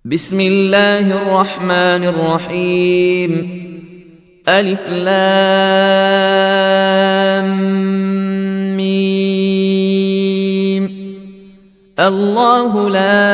بسم الله الرحمن الرحيم. ألف لام ميم. الله لا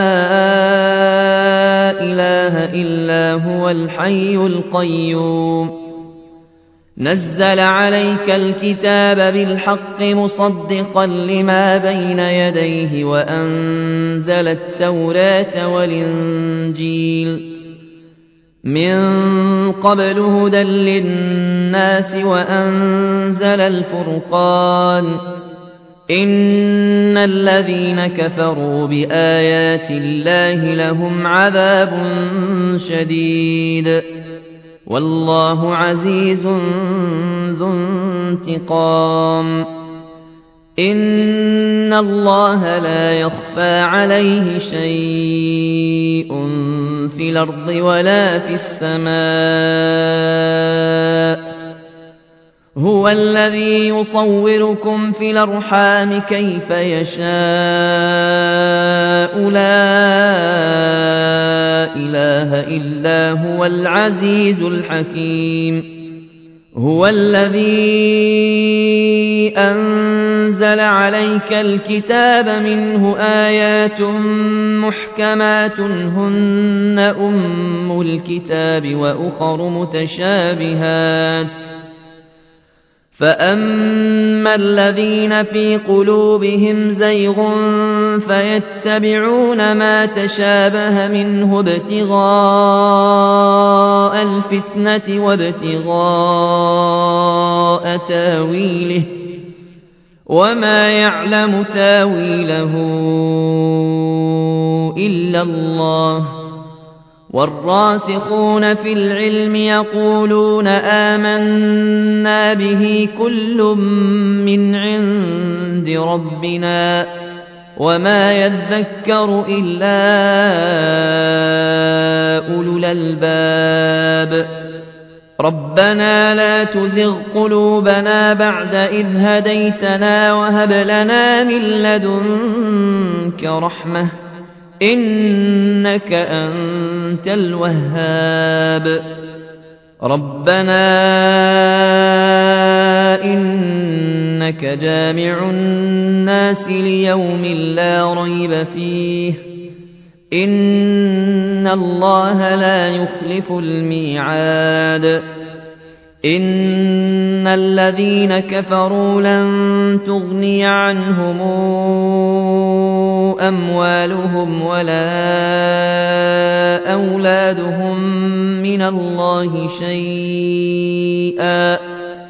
إله إلا هو الحي القيوم. نزل عليك الكتاب بالحق مصدقا لما بين يديه وأنزل التوراة والإنجيل من قبل هدى للناس وأنزل الفرقان. إن الذين كفروا بآيات الله لهم عذاب شديد والله عزيز ذو انتقام. إن الله لا يخفى عليه شيء في الأرض ولا في السماء. هو الذي يصوركم في الأرحام كيف يشاء. لا إله إلا هو العزيز الحكيم. هو الذي أنزل عليك الكتاب منه آيات محكمات هن أم الكتاب وأخر متشابهات. فأما الذين في قلوبهم زيغ فيتبعون ما تشابه منه ابتغاء الفتنة وابتغاء تاويله وما يعلم تاويله إلا الله. والراسخون في العلم يقولون آمنا به كل من عند ربنا وما يذكر إلا أولو الألباب. ربنا لا تزغ قلوبنا بعد إذ هديتنا وهب لنا من لدنك رحمة إنك أنت الوهاب. ربنا إنك جامع الناس ليوم لا ريب فيه إن الله لا يخلف الميعاد. إن الذين كفروا لن تغني عنهم أموالهم ولا أولادهم من الله شيئا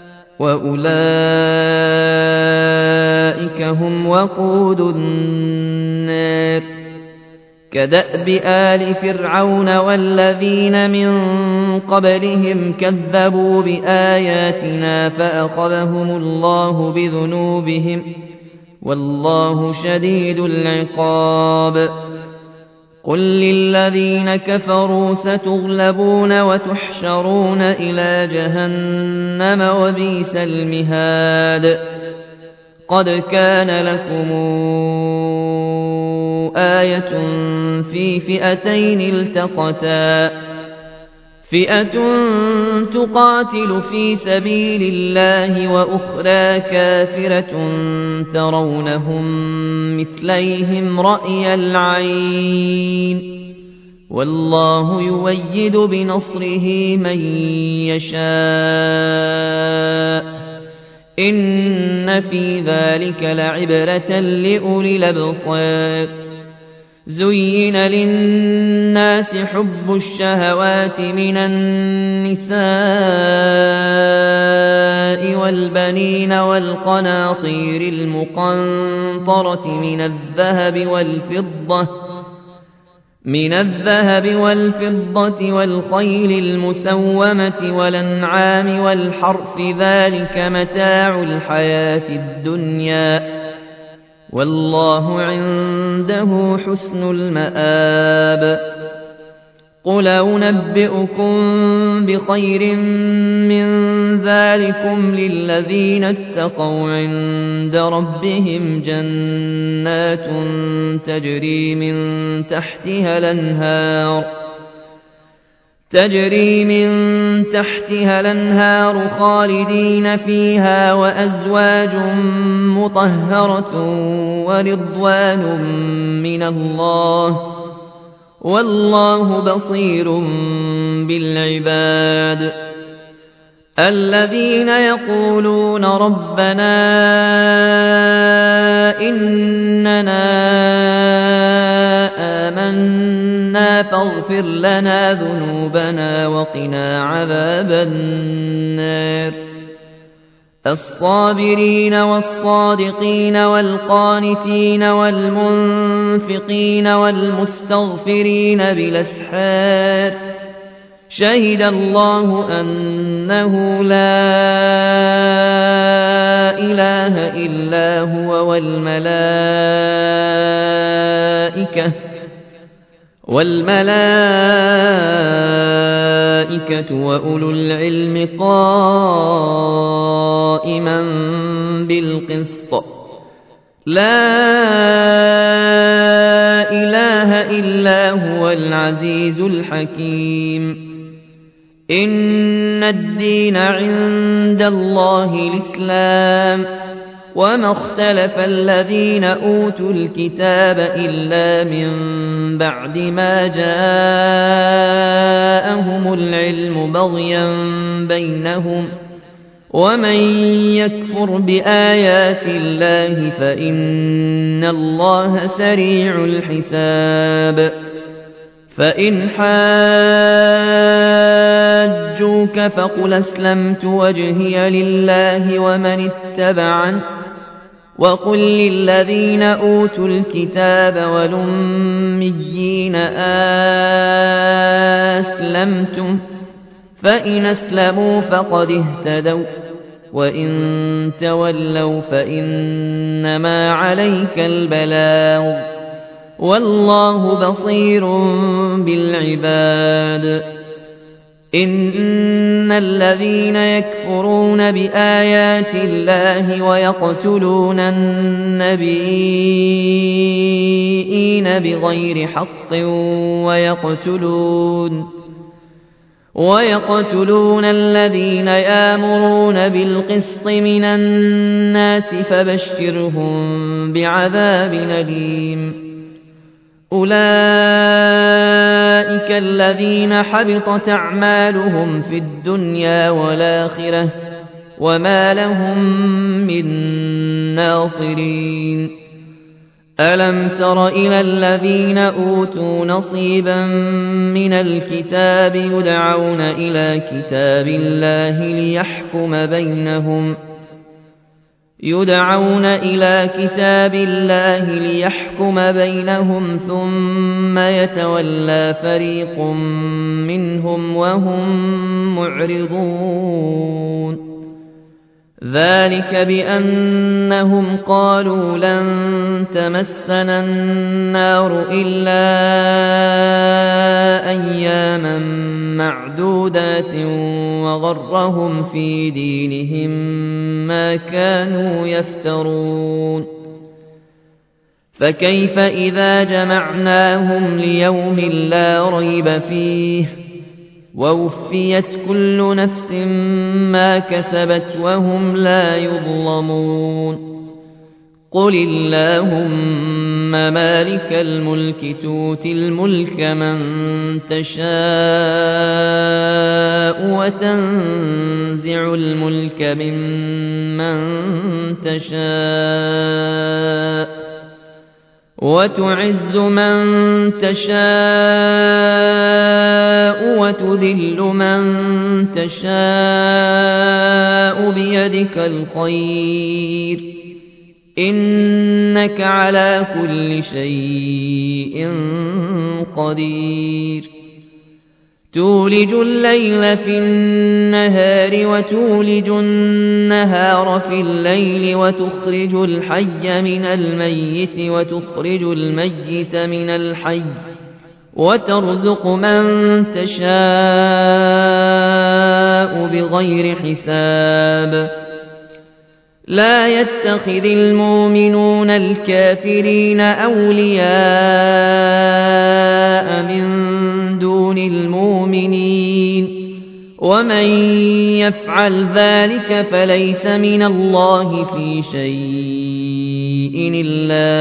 وأولئك هم وقود النار. كدأب آل فرعون والذين من قبلهم كذبوا بآياتنا فأخذهم الله بذنوبهم والله شديد العقاب. قل للذين كفروا ستغلبون وتحشرون إلى جهنم وبئس المهاد. قد كان لكم آية في فئتين التقتا فئة تقاتل في سبيل الله وأخرى كافرة ترونهم مثليهم رأي العين والله يؤيد بنصره من يشاء. إن في ذلك لعبرة لأولي الأبصار. زين للناس حب الشهوات من النساء والبنين والقناطير المقنطرة من الذهب والفضة والخيل المسومة والأنعام والحرث ذلك متاع الحياة الدنيا والله عنده حسن المآب. قل أنبئكم بخير من ذلكم للذين اتقوا عند ربهم جنات تجري من تحتها الأنهار خالدين فيها وأزواج مطهرة ورضوان من الله والله بصير بالعباد الذين يقولون ربنا إننا آمنا فاغفر لنا ذنوبنا وقنا عذاب النار الصابرين والصادقين والقانتين والمنفقين والمستغفرين بالأسحار شهد الله أنه لا إله إلا هو والملائكة وأولو العلم قائما بالقسط لا إله إلا هو العزيز الحكيم إن الدين عند الله الإسلام وما اختلف الذين أوتوا الكتاب إلا من بعد ما جاءهم العلم بغيا بينهم ومن يكفر بآيات الله فإن الله سريع الحساب فإن حاجوك فقل أسلمت وجهي لله ومن اتبعني وقل للذين أوتوا الكتاب والأميين أسلمتم فإن أسلموا فقد اهتدوا وإن تولوا فإنما عليك البلاغ والله بصير بالعباد إن الذين يكفرون بآيات الله ويقتلون النبيين بغير حق ويقتلون الذين يأمرون بالقسط من الناس فبشرهم بعذاب أليم أولئك الذين حبطت أعمالهم في الدنيا والآخرة وما لهم من ناصرين ألم تر إلى الذين أوتوا نصيبا من الكتاب يدعون إلى كتاب الله ليحكم بينهم ثم يتولى فريق منهم وهم معرضون ذلك بأنهم قالوا لن تمسنا النار إلا أياما معدودات وغرهم في دينهم ما كانوا يفترون فكيف إذا جمعناهم ليوم لا ريب فيه ووفيت كل نفس ما كسبت وهم لا يظلمون قل اللهم مالك الملك تؤتي الملك من تشاء وتنزع الملك ممن تشاء وتعز من تشاء وتذل من تشاء بيدك الخير إنك على كل شيء قدير تولج الليل في النهار وتولج النهار في الليل وتخرج الحي من الميت وتخرج الميت من الحي وترزق من تشاء بغير حساب لا يتخذ المؤمنون الكافرين أولياء من دون المؤمنين ومن يفعل ذلك فليس من الله في شيء إلا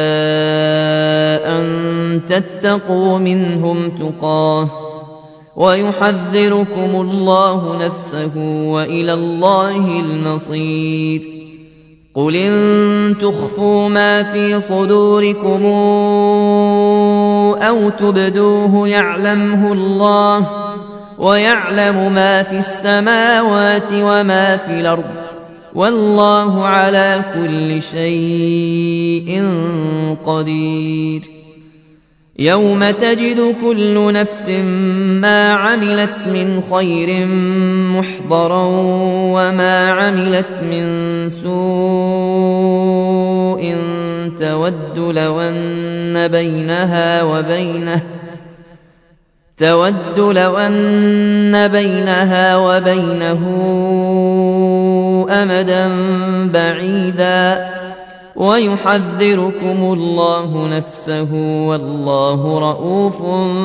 أن تتقوا منهم تقاه ويحذركم الله نفسه وإلى الله المصير قل إن تخفوا ما في صدوركم أو تبدوه يعلمه الله ويعلم ما في السماوات وما في الأرض والله على كل شيء قدير يوم تجد كل نفس ما عملت من خير محضرا وما عملت من سوء تود لو أن بينها وبينه أمدا بعيدا ويحذركم الله نفسه والله رءوف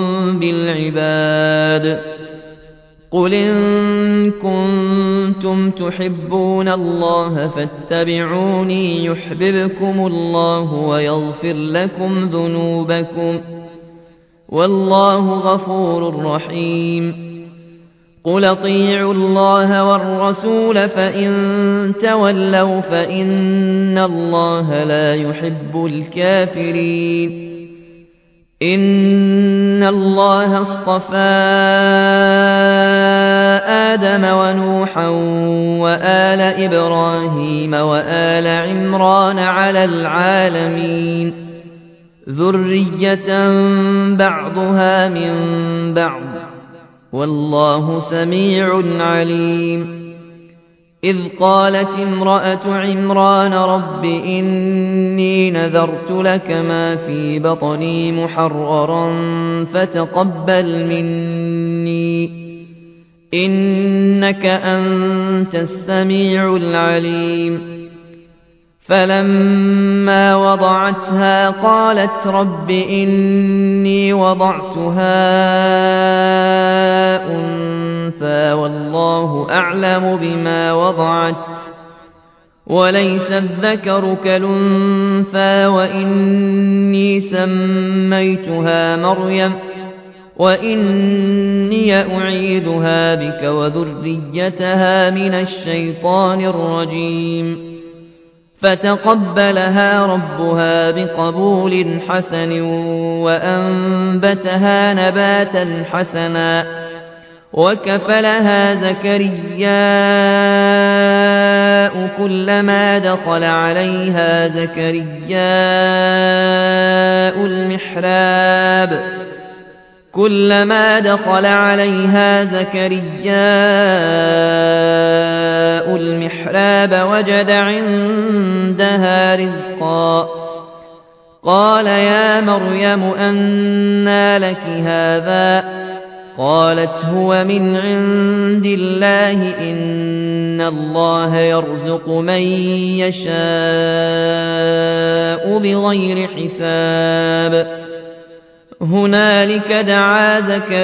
بالعباد قل إن كنتم تحبون الله فاتبعوني يحببكم الله ويغفر لكم ذنوبكم والله غفور رحيم قل اطيعوا الله والرسول فإن تولوا فإن الله لا يحب الكافرين إن الله اصطفى آدم ونوحا وآل إبراهيم وآل عمران على العالمين ذرية بعضها من بعض والله سميع عليم إذ قالت امرأة عمران رب إني نذرت لك ما في بطني محررا فتقبل مني إنك أنت السميع العليم فلما وضعتها قالت رب إني وضعتها أنثى والله أعلم بما وضعت وليس الذكر كالأنثى وإني سميتها مريم وإني أعيذها بك وذريتها من الشيطان الرجيم فتقبلها ربها بقبول حسن وأنبتها نباتا حسنا وكفلها زكرياء كلما دخل عليها زكرياء المحراب وجد عندها رزقا قال يا مريم أنى لك هذا قالت هو من عند الله إن الله يرزق من يشاء بغير حساب هنالك دعا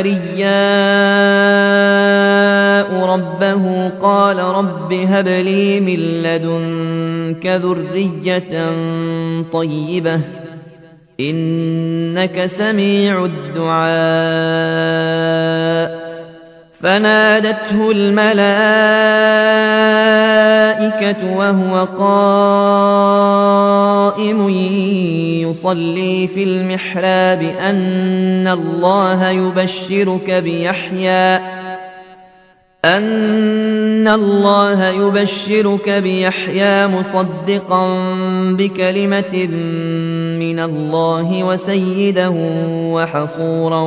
زكرياء ربه قال رب هب لي من لدنك ذرية طيبة إنك سميع الدعاء فنادته الملائكة وهو قائم يصلي في المحراب أن الله يبشرك بيحيى مصدقا بكلمة من الله وسيدا وحصورا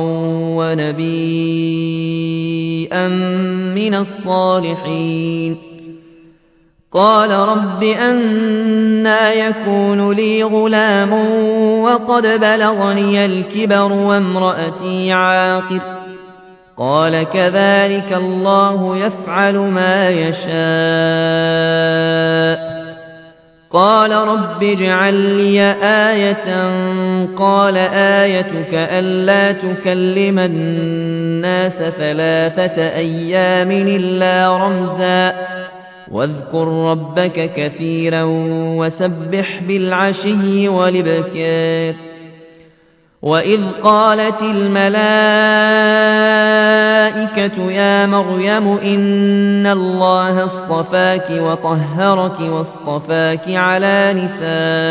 ونبيا من الصالحين قال رب أنى يكون لي غلام وقد بلغني الكبر وامرأتي عاقر قال كذلك الله يفعل ما يشاء قال رب اجعل لي آية قال آيتك ألا تكلم الناس 3 أيام إلا رمزا واذكر ربك كثيرا وسبح بالعشي والإبكار وإذ قالت الملائكة يا مريم إن الله اصطفاك وطهرك واصطفاك على نساء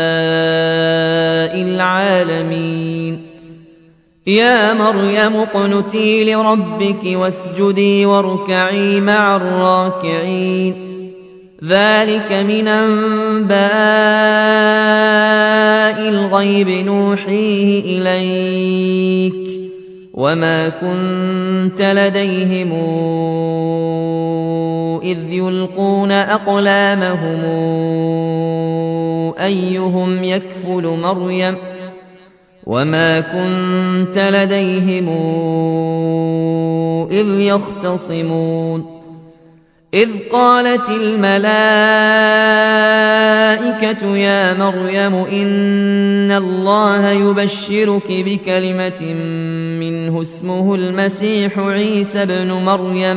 العالمين يا مريم اقنتي لربك واسجدي واركعي مع الراكعين ذلك من أنباء الغيب نوحيه إليك وما كنت لديهم إذ يلقون أقلامهم أيهم يكفل مريم وما كنت لديهم إذ يختصمون إذ قالت الملائكة يا مريم إن الله يبشرك بكلمة منه اسمه المسيح عيسى ابن مريم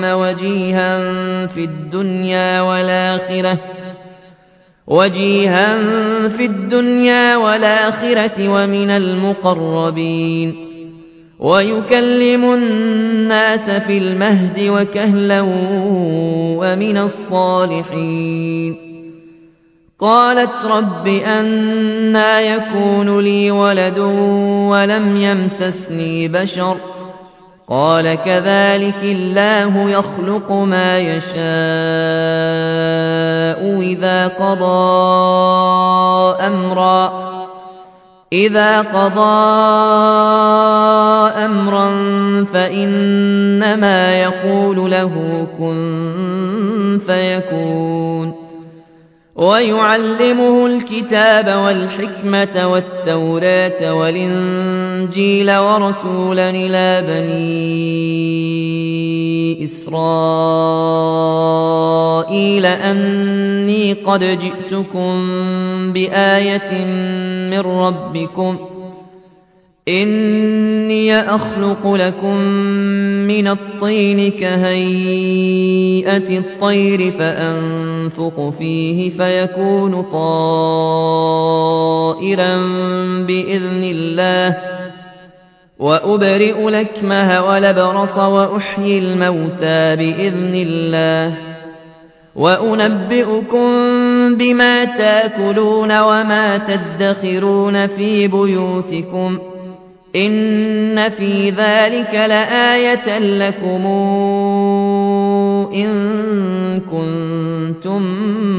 وجيها في الدنيا والآخرة ومن المقربين ويكلم الناس في المهد وكهلا ومن الصالحين قالت رب أنى يكون لي ولد ولم يمسسني بشر قال كذلك الله يخلق ما يشاء إذا قضى أمرا فإنما يقول له كن فيكون ويعلمه الكتاب والحكمة والتوراة والإنجيل ورسولا إلى بني إسرائيل أني قد جئتكم بآية من ربكم إني أخلق لكم من الطين كهيئة الطير فأنفخ فيه فيكون طائرا بإذن الله وأبرئ الأكمه والأبرص وأحيي الموتى بإذن الله وأنبئكم بما تاكلون وما تدخرون في بيوتكم إن في ذلك لآية لكم إن كنتم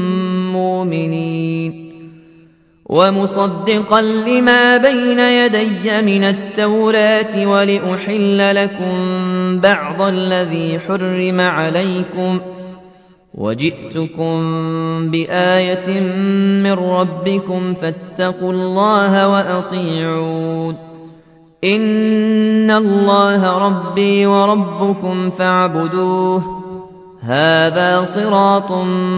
مؤمنين ومصدقا لما بين يدي من التوراة ولأحل لكم بعض الذي حرم عليكم وجئتكم بآية من ربكم فاتقوا الله وأطيعون إن الله ربي وربكم فاعبدوه هذا صراط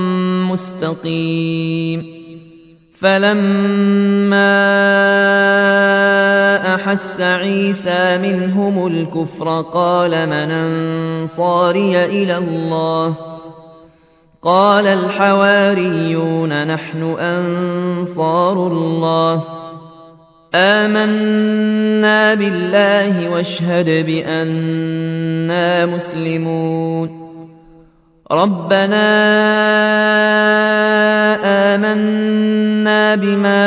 مستقيم فلما أحس عيسى منهم الكفر قال من أنصاري إلى الله قال الحواريون نحن أنصار الله آمنا بالله واشهد بأننا مسلمون ربنا آمنا بما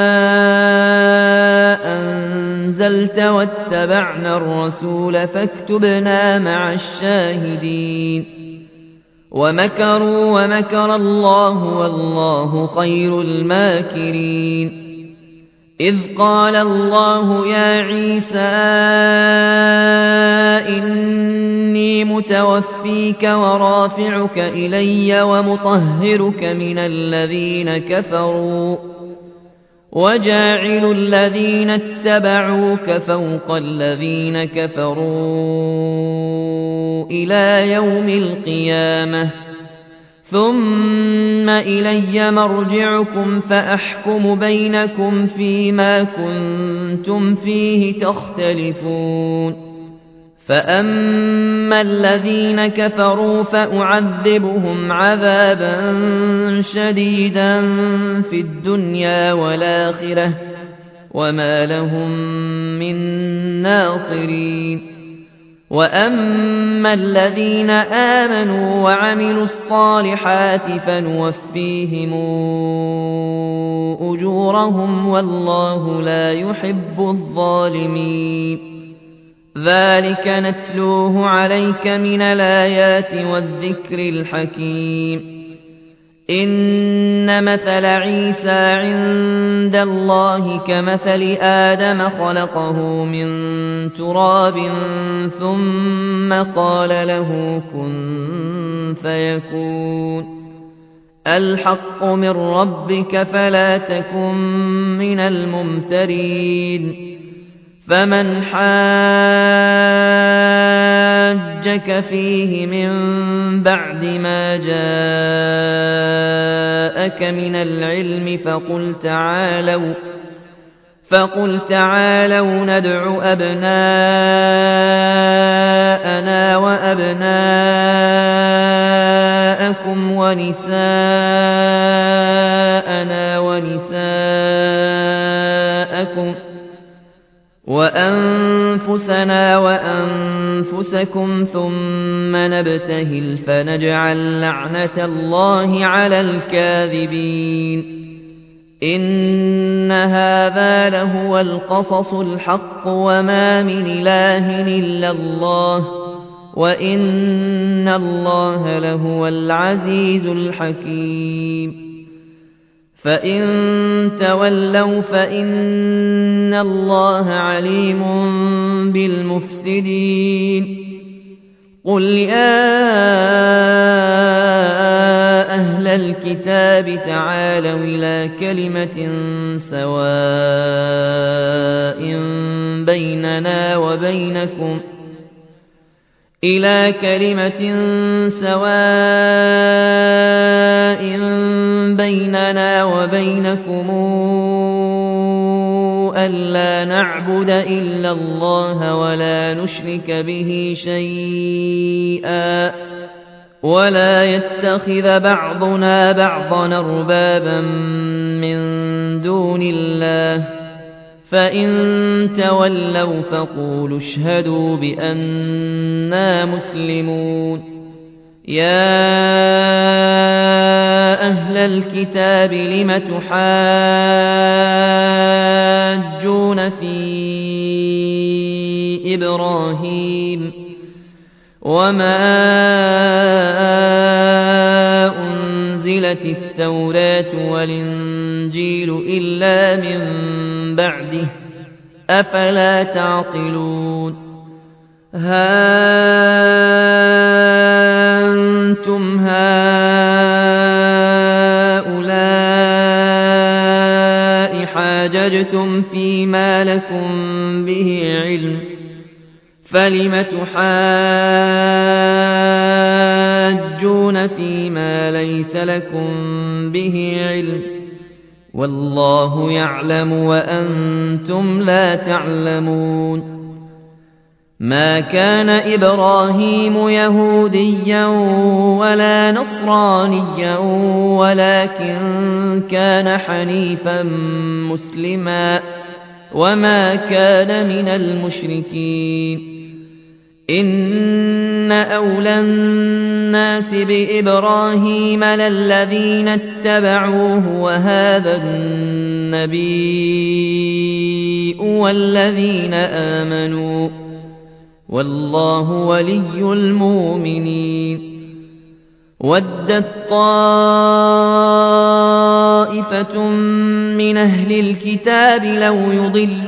أنزلت واتبعنا الرسول فاكتبنا مع الشاهدين ومكروا ومكر الله والله خير الماكرين إذ قال الله يا عيسى إني متوفيك ورافعك إلي ومطهرك من الذين كفروا وجاعل الذين اتبعوك فوق الذين كفروا إلى يوم القيامة ثم إلي مرجعكم فأحكم بينكم فيما كنتم فيه تختلفون فأما الذين كفروا فأعذبهم عذابا شديدا في الدنيا والآخرة وما لهم من ناصرين وأما الذين آمنوا وعملوا الصالحات فنوفيهم أجورهم والله لا يحب الظالمين ذلك نتلوه عليك من الآيات والذكر الحكيم إن مثل عيسى عند الله كمثل آدم خلقه من تراب ثم قال له كن فيكون الحق من ربك فلا تكن من الممترين فمن حاجك فيه من بعد ما جاءك من العلم فقل تعالوا ندع أبناءنا وأبناءكم ونساءنا ونساءكم وأنفسنا وأنفسكم ثم نبتهل فنجعل لعنة الله على الكاذبين إن هذا لهو القصص الحق وما من إله إلا الله وإن الله لهو العزيز الحكيم فإن تولوا فإن الله عليم بالمفسدين قل يا أهل الكتاب تعالوا إلى كلمة سواء بيننا وبينكم ألا نعبد إلا الله ولا نشرك به شيئا ولا يتخذ بعضنا بعضا أربابا من دون الله فإن تولوا فقولوا اشهدوا بأننا مسلمون يا أهل الكتاب لم تحاجون في إبراهيم وما أنزلت التوراة والإنجيل إلا من بعده أفلا تعقلون أنتم هؤلاء حاججتم فيما لكم به علم فلم تحاجون فيما ليس لكم به علم والله يعلم وأنتم لا تعلمون ما كان إبراهيم يهوديا ولا نصرانيا ولكن كان حنيفا مسلما وما كان من المشركين إن أولى الناس بإبراهيم للذين اتبعوه وهذا النبي والذين آمنوا والله ولي المؤمنين ودت طائفة من أهل الكتاب لو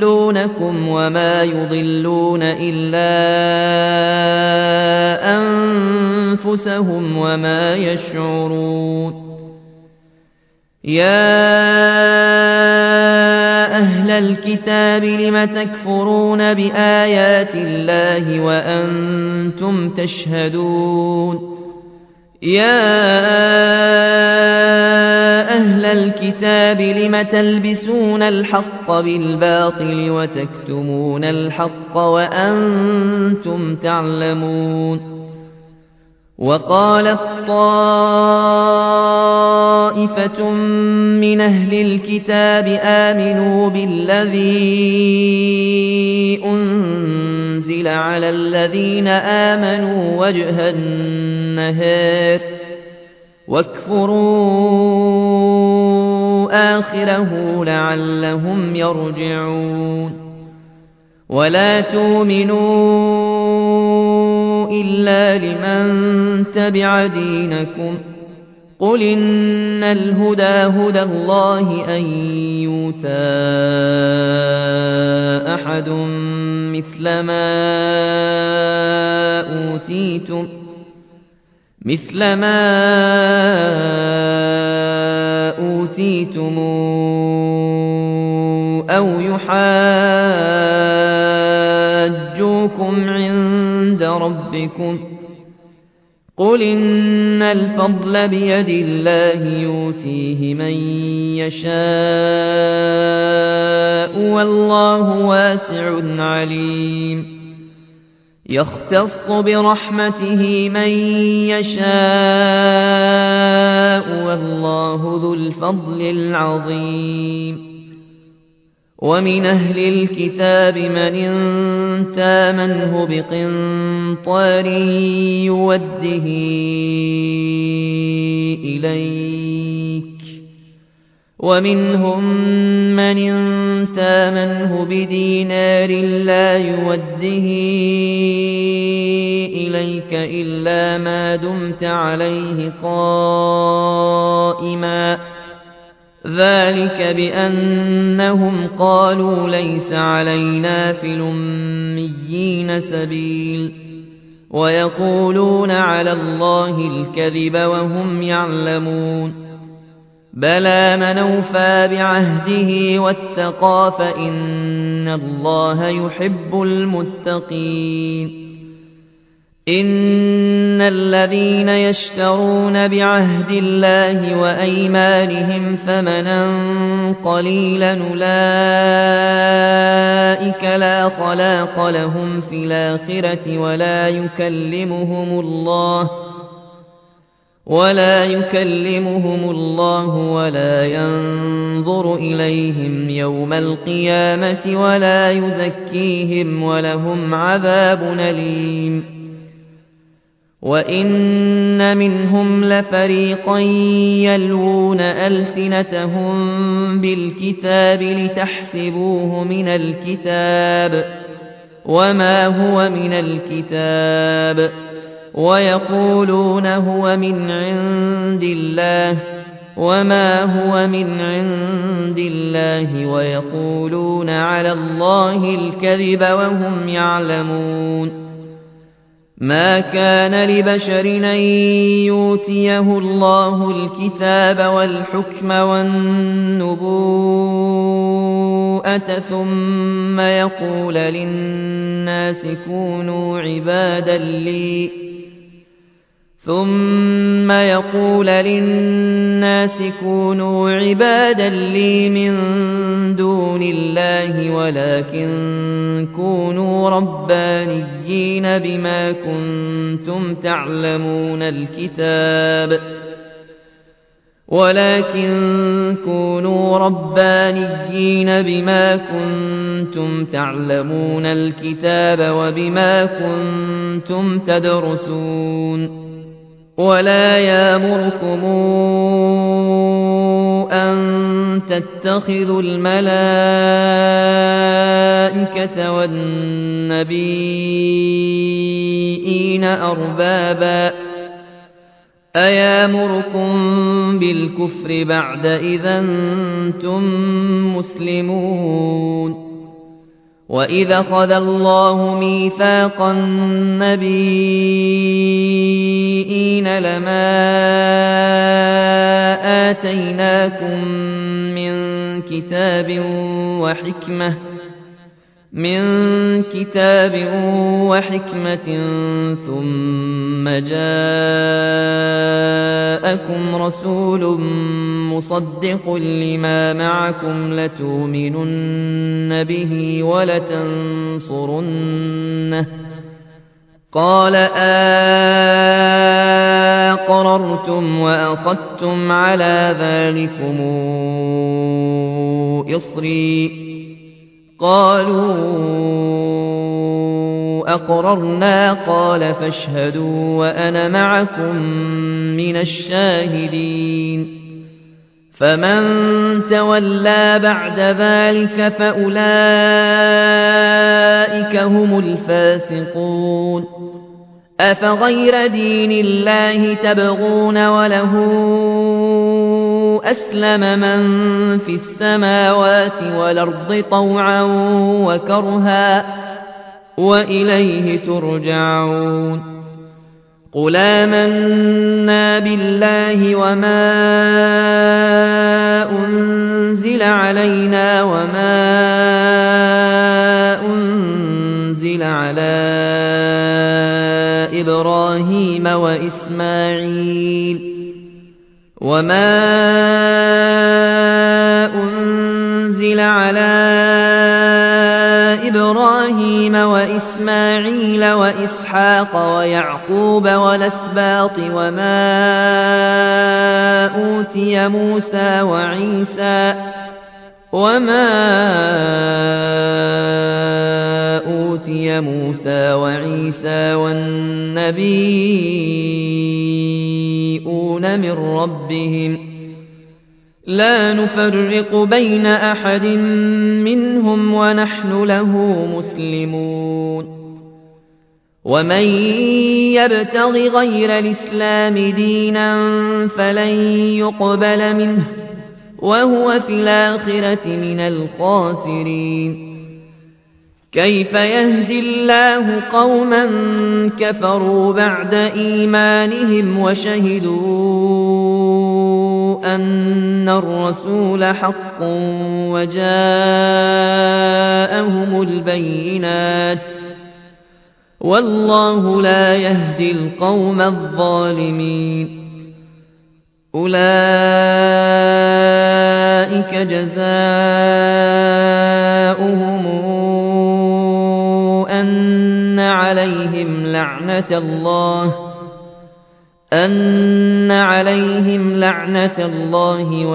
يضلونكم وما يضلون إلا أنفسهم وما يشعرون يا أهل الكتاب لم تكفرون بآيات الله وأنتم تشهدون يا أهل الكتاب لم تلبسون الحق بالباطل وتكتمون الحق وأنتم تعلمون وقالت طائفة من أهل الكتاب آمنوا بالذي أنزل على الذين آمنوا وجه النهار واكفروا آخره لعلهم يرجعون ولا تؤمنوا إلا لمن تبع دينكم قل إن الهدى هدى الله أن يؤتى أحد مثل ما أوتيتم أو يحاجوكم عند ربكم قل إن الفضل بيد الله يؤتيه من يشاء والله واسع عليم يختص برحمته من يشاء والله ذو الفضل العظيم ومن أهل الكتاب من تامنه بقنطار يوده إليك ومنهم من تامنه بدينار لا يوده إليك إلا ما دمت عليه قائما ذلك بأنهم قالوا ليس علينا في الأميين سبيل ويقولون على الله الكذب وهم يعلمون بلى من أوفى بعهده واتقى فإن الله يحب المتقين إن الذين يشترون بعهد الله وأيمانهم ثمنا قليلا أولئك لا خلاق لهم في الآخرة ولا يكلمهم الله ولا ينظر إليهم يوم القيامة ولا يزكيهم ولهم عذاب أليم وإن منهم لفريقا يلوون ألسنتهم بالكتاب لتحسبوه من الكتاب وما هو من الكتاب ويقولون هو من عند الله وما هو من عند الله ويقولون على الله الكذب وهم يعلمون ما كان لبشر أن يؤتيه الله الكتاب والحكم والنبوءة ثم يقول للناس كونوا عبادا لي من دون الله ولكن كونوا ربانيين بما كنتم تعلمون الكتاب وبما كنتم تدرسون ولا يأمركم أن تتخذوا الملائكة والنبيين أربابا أيامركم بالكفر بعد إذ أنتم مسلمون وَإِذْ أَخَذَ اللَّهُ مِيثَاقَ النَّبِيِّينَ لَمَا آتَيْنَاكُم مِّن كِتَابٍ وَحِكْمَةٍ ثُمَّ جَاءَكُمْ رَسُولٌ مُّصَدِّقٌ لِّمَا مَعَكُمْ لَتُؤْمِنُنَّ بِهِ وَلَتَنصُرُنَّهُ ۚ قَالَ أَقْرَرْتُمْ وَأَخَذْتُمْ عَلَىٰ ذَٰلِكُمْ إِصْرِي ۖ قَالُوا أَقْرَرْنَا ۚ قَالَ فَاشْهَدُوا وَأَنَا مَعَكُم مِّنَ الشَّاهِدِينَ فَمَن تَوَلَّىٰ بَعْدَ ذَٰلِكَ فَأُولَٰئِكَ هُمُ الْفَاسِقُونَ أَفَغَيْرَ دِينِ اللَّهِ تَبْغُونَ وَلَهُ أَسْلَمَ مَن فِي السَّمَاوَاتِ وَالْأَرْضِ طَوْعًا وَكَرْهًا وَإِلَيْهِ تُرْجَعُونَ قُلْ آمَنَّا بِاللَّهِ وَمَا أُنزِلَ عَلَيْنَا وَمَا أُنزِلَ عَلَىٰ إِبْرَاهِيمَ وَإِسْمَاعِيلَ وَإِسْحَاقَ وَيَعْقُوبَ وَالْأَسْبَاطِ وَمَا أُوتِيَ مُوسَىٰ وَعِيسَىٰ وَالنَّبِيُّونَ مِن رَّبِّهِمْ لَا نُفَرِّقُ بَيْنَ أَحَدٍ مِّنْهُمْ وَنَحْنُ لَهُ مُسْلِمُونَ وَمَن يَبْتَغِ غَيْرَ الْإِسْلَامِ دِينًا فَلَن يُقْبَلَ مِنْهُ وَهُوَ في الْآخِرَةِ مِنَ الْخَاسِرِينَ كَيْفَ يَهْدِي اللَّهُ قَوْمًا كَفَرُوا بَعْدَ إِيمَانِهِمْ وَشَهِدُوا أَنَّ الرَّسُولَ حَقٌّ وَجَاءَهُمُ الْبَيِّنَاتُ ۚ وَاللَّهُ لَا يَهْدِي الْقَوْمَ الظَّالِمِينَ أُولَٰئِكَ جَزَاؤُهُمْ أَنَّ عَلَيْهِمْ لَعْنَةَ اللَّهِ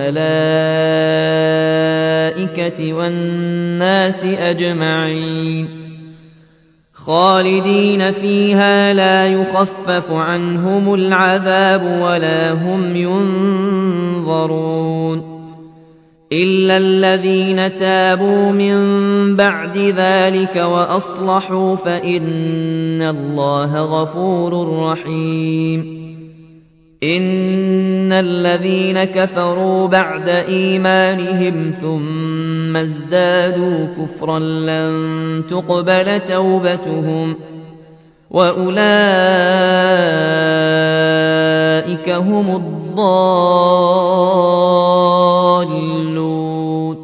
وَالْمَلَائِكَةِ وَالنَّاسِ أَجْمَعِينَ خَالِدِينَ فِيهَا لَا يُخَفَّفُ عَنْهُمُ الْعَذَابُ وَلَا هُمْ يُنظَرُونَ إِلَّا الَّذِينَ تَابُوا مِن بَعْدِ ذَلِكَ وَأَصْلَحُوا فَإِنَّ اللَّهَ غَفُورٌ رَّحِيمٌ إِنَّ الَّذِينَ كَفَرُوا بَعْدَ إِيمَانِهِمْ ثُمَّ ازْدَادُوا كُفْرًا لَّن تُقْبَلَ تَوْبَتُهُمْ وَأُولَٰئِكَ هُمُ الضَّالُّونَ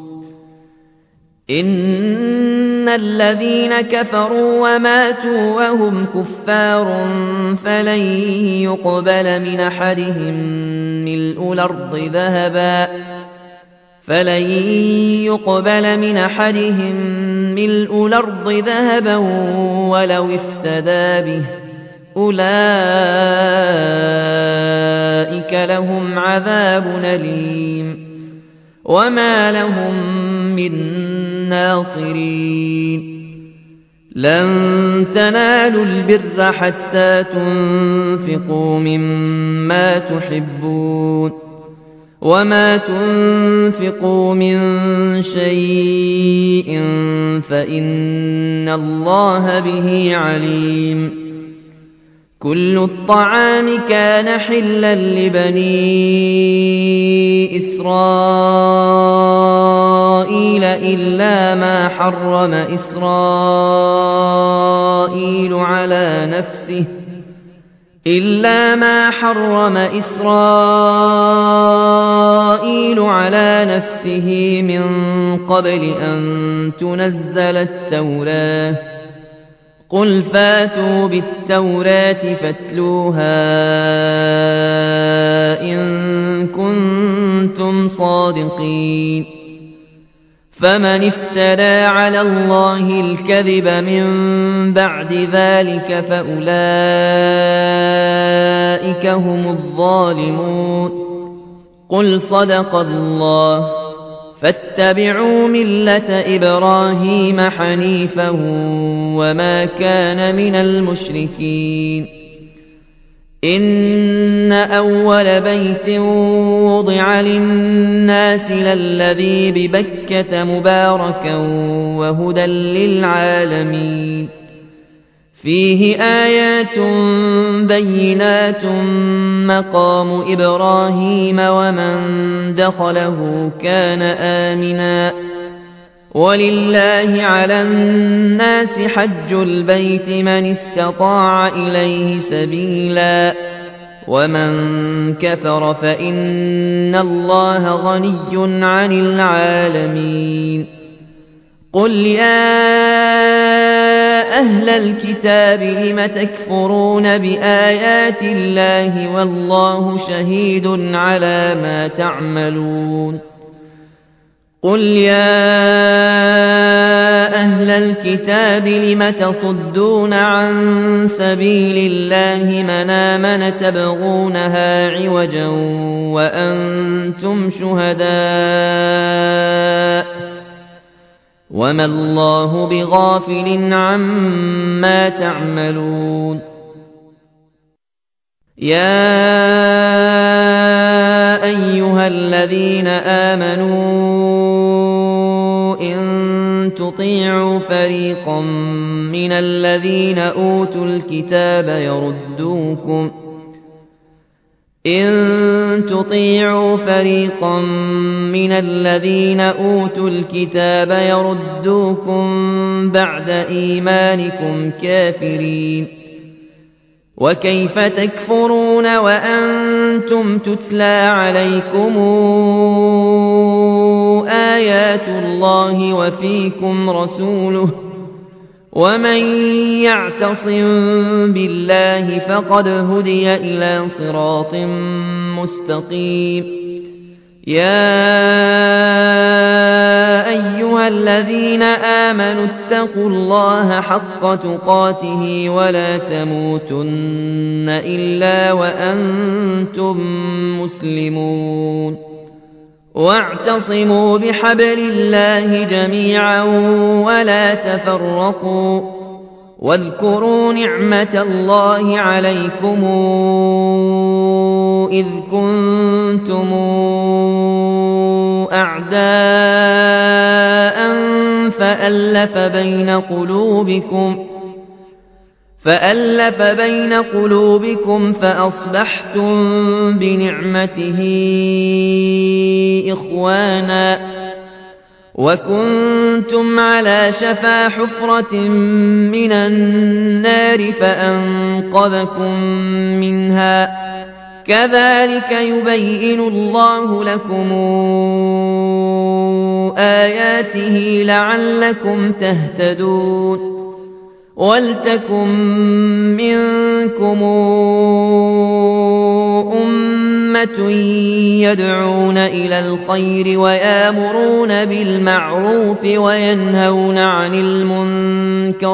إِنَّ الَّذِينَ كَفَرُوا وَمَاتُوا وَهُمْ كُفَّارٌ فَلَن يُقْبَلَ مِنْ أَحَدِهِم مِّلْءُ الْأَرْضِ ذَهَبًا وَلَوِ افْتَدَىٰ بِهِ ۗ أُولَٰئِكَ لَهُمْ عَذَابٌ أَلِيمٌ وَمَا لَهُم مِّن نَّاصِرِينَ لَن تَنَالُوا الْبِرَّ حَتَّىٰ تُنفِقُوا مِمَّا تُحِبُّونَ وَمَا تُنفِقُوا مِن شَيْءٍ فَإِنَّ اللَّهَ بِهِ عَلِيمٌ كُلُّ الطَّعَامِ كَانَ حِلًّا لِّبَنِي إِسْرَائِيلَ إسرائيل إلا ما حرم إسرائيل على نفسه من قبل أن تنزل التوراة قل فاتوا بالتوراة فاتلوها إن كنتم صادقين فمن افترى على الله الكذب من بعد ذلك فأولئك هم الظالمون قل صدق الله فاتبعوا ملة إبراهيم حنيفا وما كان من المشركين إن أول بيت وضع للناس للذي ببكة مباركا وهدى للعالمين فيه آيات بينات مقام إبراهيم ومن دخله كان آمنا ولله على الناس حج البيت من استطاع إليه سبيلا ومن كفر فإن الله غني عن العالمين قل يا أهل الكتاب لم تكفرون بآيات الله والله شهيد على ما تعملون قل يا أهل الكتاب لم تصدون عن سبيل الله من آمن تبغونها عوجا وأنتم شهداء وما الله بغافل عما تعملون يا أيها الذين آمنوا إن تطيعوا فريقا من الذين أوتوا الكتاب يردوكم بعد إيمانكم كافرين وكيف تكفرون وأنتم تتلى عليكم آيات الله وفيكم رسوله ومن يعتصم بالله فقد هدي إلى صراط مستقيم يا أيها الذين آمنوا اتقوا الله حق تقاته ولا تموتن إلا وأنتم مسلمون واعتصموا بحبل الله جميعا ولا تفرقوا واذكروا نعمة الله عليكم إذ كنتم أعداء فألف بين قلوبكم فأصبحتم بنعمته إخوانا وكنتم على شفا حفرة من النار فأنقذكم منها كذلك يبين الله لكم آياته لعلكم تهتدون ولتكن منكم أمة يدعون إلى الخير ويأمرون بالمعروف وينهون عن المنكر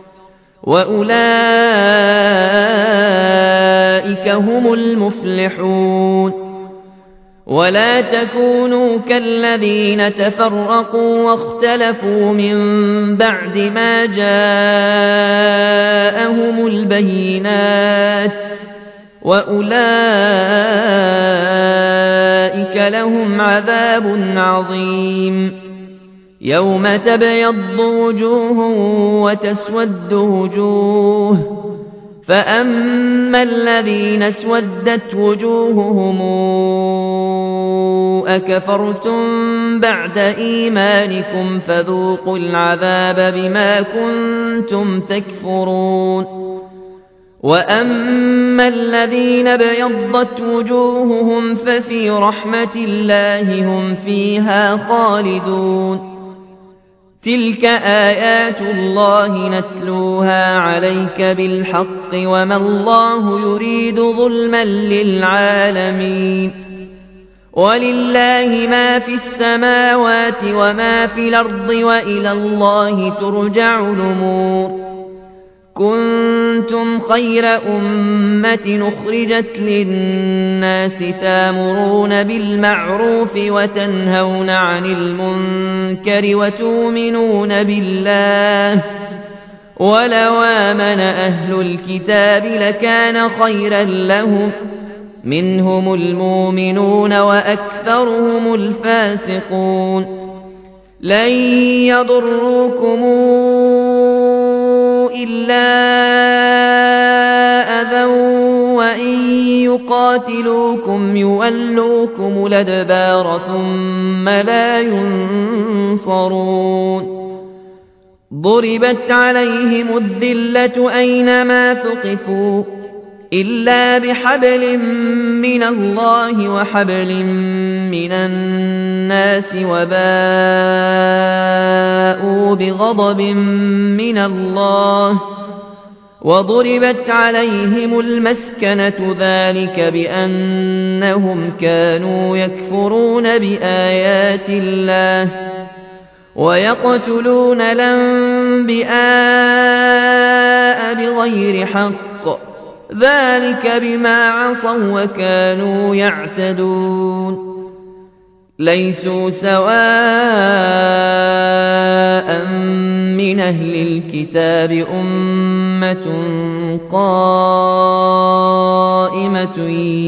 وأولئك هم المفلحون ولا تكونوا كالذين تفرقوا واختلفوا من بعد ما جاءهم البينات وأولئك لهم عذاب عظيم يوم تبيض وجوه وتسود وجوه فأما الذين اسودت وجوههم أكفرتم بعد إيمانكم فذوقوا العذاب بما كنتم تكفرون وأما الذين ابيضت وجوههم ففي رحمة الله هم فيها خالدون تلك آيات الله نتلوها عليك بالحق وما الله يريد ظلما للعالمين ولله ما في السماوات وما في الأرض وإلى الله ترجع الأمور كنتم خير أمة أخرجت للناس تأمرون بالمعروف وتنهون عن المنكر وتؤمنون بالله ولو آمن أهل الكتاب لكان خيرا لهم منهم المؤمنون وأكثرهم الفاسقون لن يضروكم إلا أذى وإن يقاتلوكم يولوكم الأدبار ثم لا ينصرون ضربت عليهم الذلة أينما ثقفوا إلا بحبل من الله وحبل من الناس وباءوا بغضب من الله وضربت عليهم المسكنة ذلك بأنهم كانوا يكفرون بآيات الله ويقتلون الأنبياء بغير حق ذلك بما عصوا وكانوا يعتدون ليسوا سواء من أهل الكتاب أمة قائمة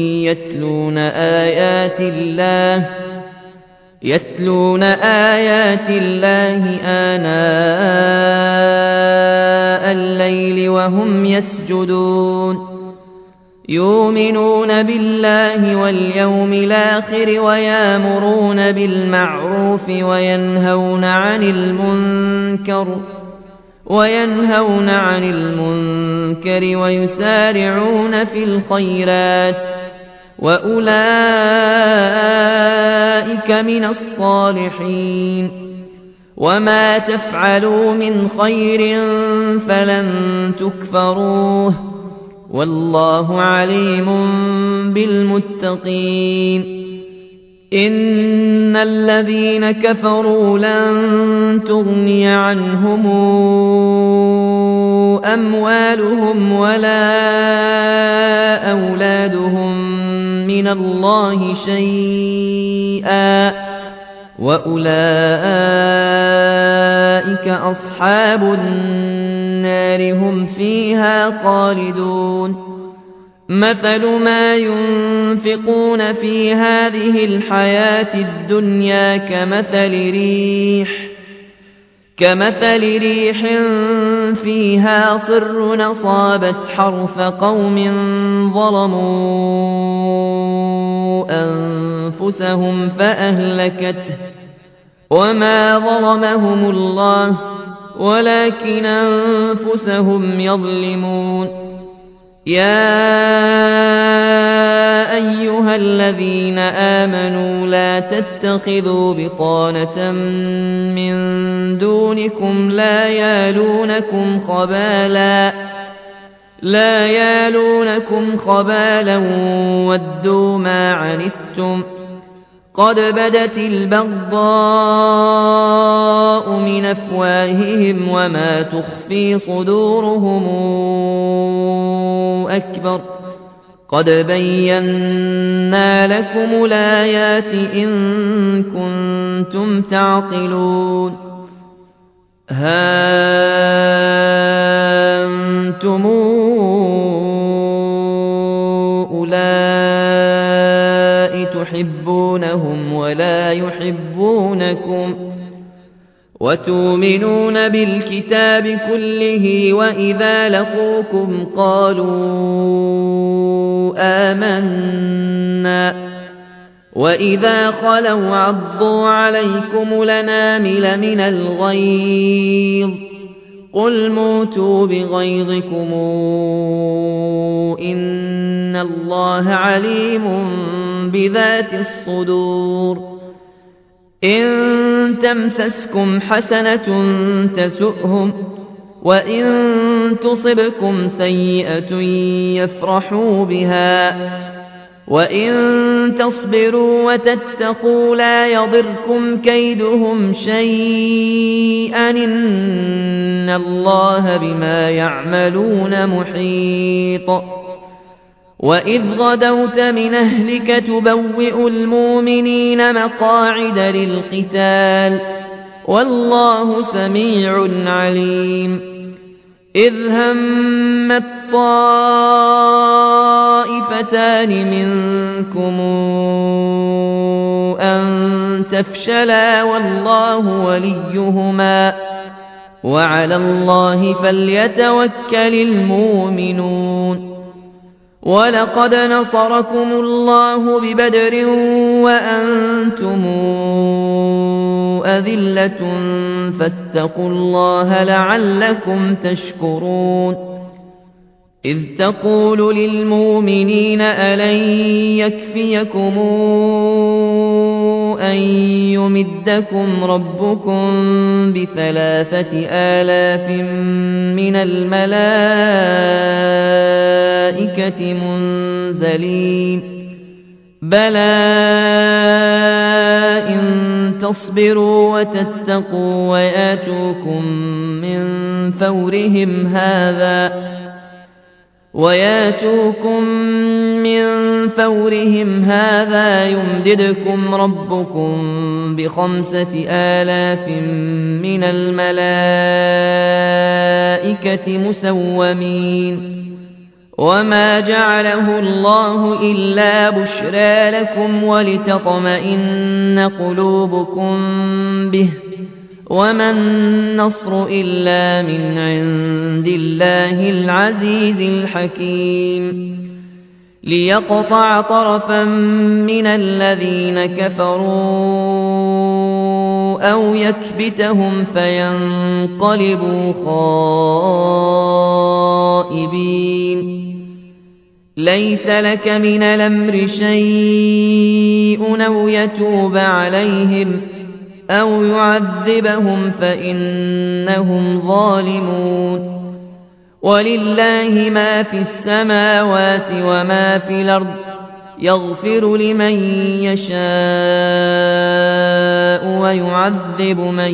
يتلون آيات الله آناء الليل وهم يسجدون يؤمنون بالله واليوم الآخر ويأمرون بالمعروف وينهون عن المنكر ويسارعون في الخيرات وأولئك من الصالحين وما تفعلوا من خير فلن تكفروه والله عليم بالمتقين إن الذين كفروا لن تغني عنهم أموالهم ولا أولادهم من الله شيئا وأولئك أصحاب النار هم فيها خالدون مثل ما ينفقون في هذه الحياة الدنيا كمثل ريح فيها صر أصابت حرث قوم ظلموا أنفسهم فأهلكته وما ظلمهم الله ولكن أنفسهم يظلمون يا أيها الذين آمنوا لا تتخذوا بطانة من دونكم لا يالونكم خبالا ودوا ما عنتم قد بدت البغضاء من أفواههم وما تخفي صدورهم أكبر قد بينا لكم الآيات إن كنتم تعقلون ها أنتم أولئك تحبونهم وتؤمنون بالكتاب كله وإذا لقوكم قالوا آمنا وإذا خلوا عضوا عليكم الأنامل من الغيظ قل موتوا بغيظكم إن الله عليم بذات الصدور إن تمسسكم حسنة تسؤهم وإن تصبكم سيئة يفرحوا بها وإن تصبروا وتتقوا لا يضركم كيدهم شيئا إن الله بما يعملون محيط وإذ غدوت من أهلك تبوئ المؤمنين مقاعد للقتال والله سميع عليم إذ همت طائفتان منكم أن تفشلا والله وليهما وعلى الله فليتوكل المؤمنون ولقد نصركم الله ببدر وأنتم أذلة فاتقوا الله لعلكم تشكرون إذ تقول للمؤمنين ألن يكفيكم أن يمدكم ربكم ب3,000 من الملائكة منزلين بلى إن تصبروا وتتقوا وياتوكم من فورهم هذا يمددكم ربكم ب5,000 من الملائكة مسومين وما جعله الله إلا بشرى لكم ولتطمئن قلوبكم به وما النصر إلا من عند الله العزيز الحكيم ليقطع طرفا من الذين كفروا أو يكبتهم فينقلبوا خائبين ليس لك من الأمر شيء أو يتوب عليهم أو يعذبهم فإنهم ظالمون ولله ما في السماوات وما في الأرض يغفر لمن يشاء ويعذب من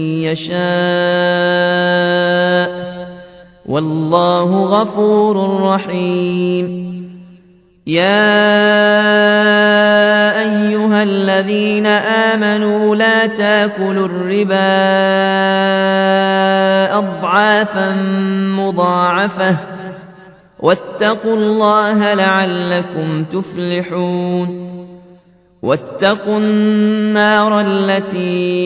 يشاء والله غفور رحيم يا أيها الذين آمنوا لا تاكلوا الربا أضعافا مضاعفة واتقوا الله لعلكم تفلحون واتقوا النار التي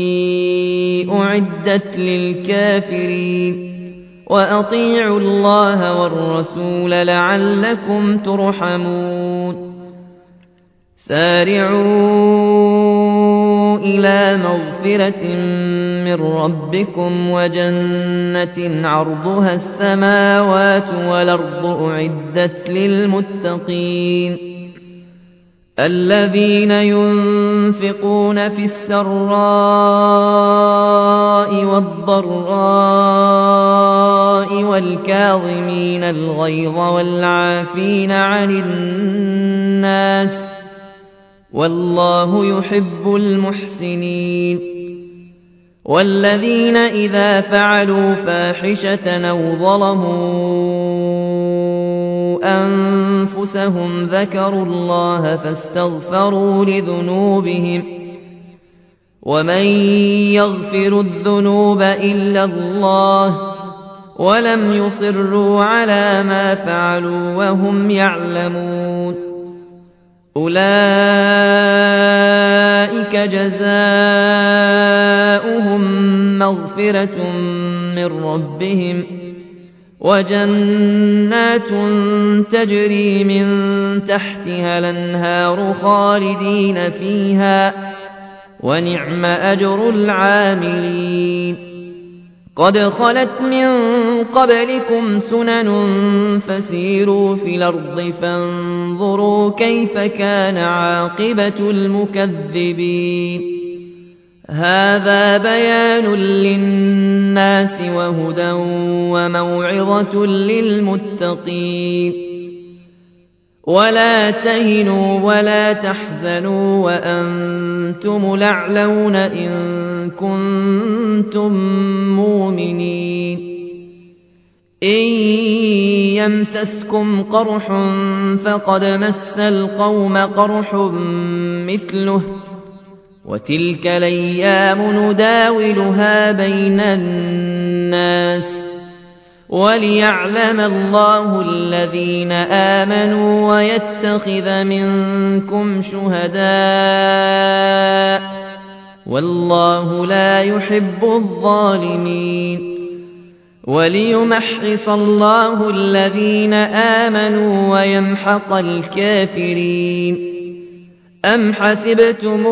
أعدت للكافرين وأطيعوا الله والرسول لعلكم ترحمون سارعوا إلى مغفرة من ربكم وجنة عرضها السماوات والأرض أعدت للمتقين الذين ينفقون في السراء والضراء والكاظمين الغيظ والعافين عن الناس والله يحب المحسنين والذين إذا فعلوا فاحشة أو ظلموا أنفسهم ذكروا الله فاستغفروا لذنوبهم ومن يغفر الذنوب إلا الله ولم يصروا على ما فعلوا وهم يعلمون أولئك جزاؤهم مغفرة من ربهم وجنات تجري من تحتها الأنهار خالدين فيها ونعم أجر العاملين قد خلت من قبلكم سنن فسيروا في الأرض فانظروا كيف كان عاقبة المكذبين هذا بيان للناس وهدى وموعظة للمتقين ولا تهنوا ولا تحزنوا وأنتم الأعلون إن كنتم مؤمنين إن يمسسكم قرح فقد مس القوم قرح مثله وتلك الأيام نداولها بين الناس وليعلم الله الذين آمنوا ويتخذ منكم شهداء والله لا يحب الظالمين وليمحص الله الذين آمنوا ويمحق الكافرين أم حسبتم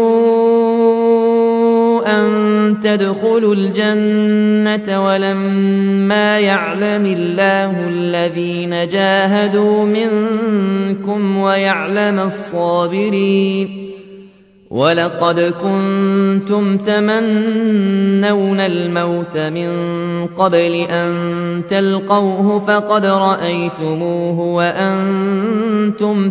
أن تدخلوا الجنة ولما يعلم الله الذين جاهدوا منكم ويعلم الصابرين ولقد كنتم تمنون الموت من قبل أن تلقوه فقد رأيتموه وأنتم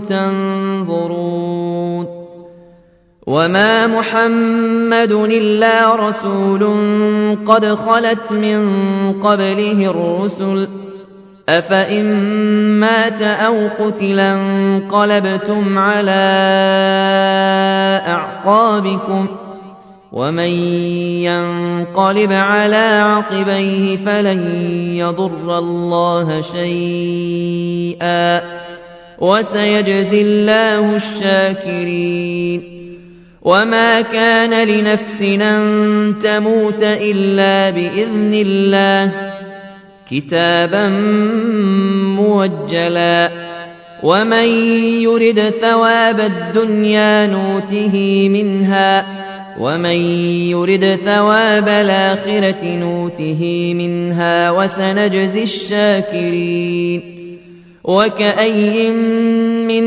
تنظرون وما محمد إلا رسول قد خلت من قبله الرسل أفإن مات أو قتل انقلبتم على أعقابكم ومن ينقلب على عقبيه فلن يضر الله شيئا وسيجزي الله الشاكرين وما كان لنفس أن تموت إلا بإذن الله كتابا موجلا ومن يرد ثواب الدنيا نوته منها ومن يرد ثواب الآخرة نوته منها وسنجزي الشاكرين وكأي من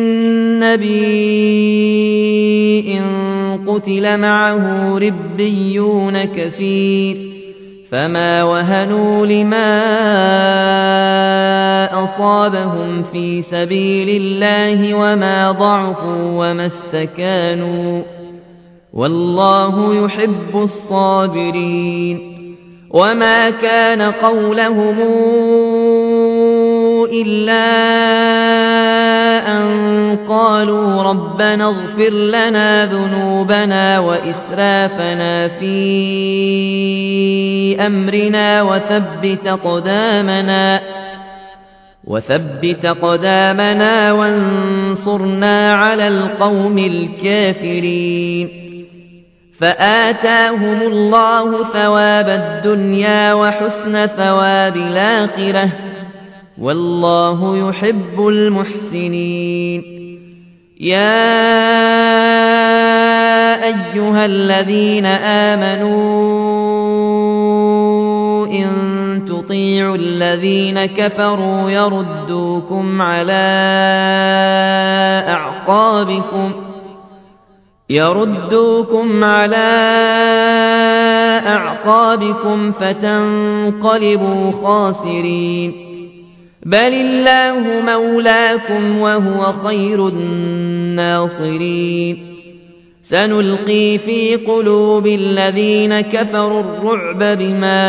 نبي قتل معه ربيون كثير فما وهنوا لما أصابهم في سبيل الله وما ضعفوا وما استكانوا والله يحب الصابرين وما كان قولهم إلا أن قالوا ربنا اغفر لنا ذنوبنا وإسرافنا في أمرنا وثبت قدامنا وانصرنا على القوم الكافرين فآتاهم الله ثواب الدنيا وحسن ثواب الآخرة والله يحب المحسنين يا أيها الذين آمنوا إن تطيعوا الذين كفروا يردوكم على أعقابكم فتنقلبوا خاسرين بل الله مولاكم وهو خير الناصرين سنلقي في قلوب الذين كفروا الرعب بما